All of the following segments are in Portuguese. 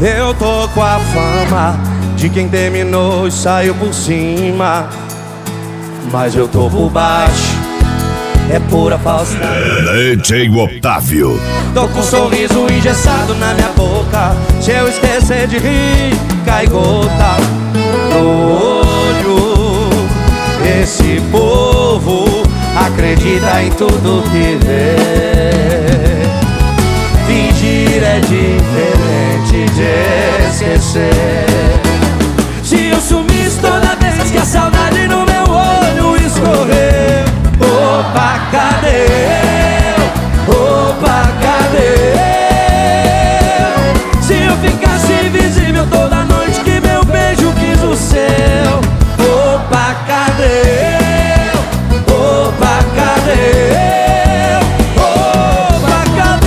Eu tô com a fama de quem terminou e saiu por cima, mas eu tô por baixo, é pura falsidade. DJ Otávio. Tô com um sorriso engessado na minha boca. Se eu esquecer de rir, cai gota no olho. Esse povo acredita em tudo que vê. Fingir é diferente de esquecer. Se eu sumisse toda vez que a saudade no meu olho escorreu, opa, cadê eu? Opa, cadê eu? Se eu ficasse invisível toda noite que meu beijo quis o seu, opa, cadê eu? Opa, cadê eu? Opa,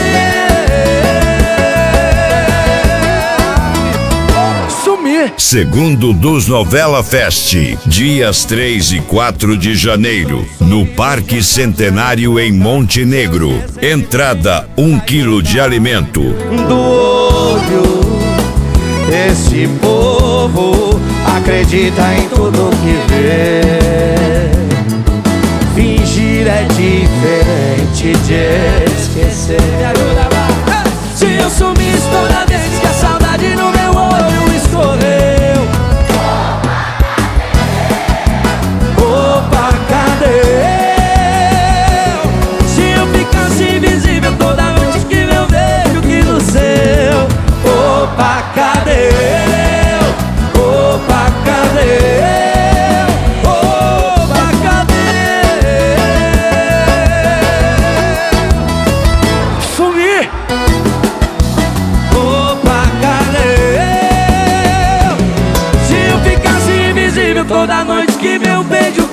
cadê? Sumir. Segundo dos Novela Fest, dias 3 e 4 de janeiro, no Parque Centenário em Montenegro. Entrada 1 quilo de alimento. Do olho, esse povo acredita em tudo que vê. Fingir é diferente de esquecer. Me ajuda, vai. Se eu sumisse toda vez que a saudade no meu olho escorreu, opa, cadê eu? Se eu ficasse invisível toda noite que meu beijo quis o seu, opa, cadê eu? Opa, cadê eu? Opa, cadê eu? Sumir. Opa, cadê eu? Se eu ficasse invisível toda noite que meu beijo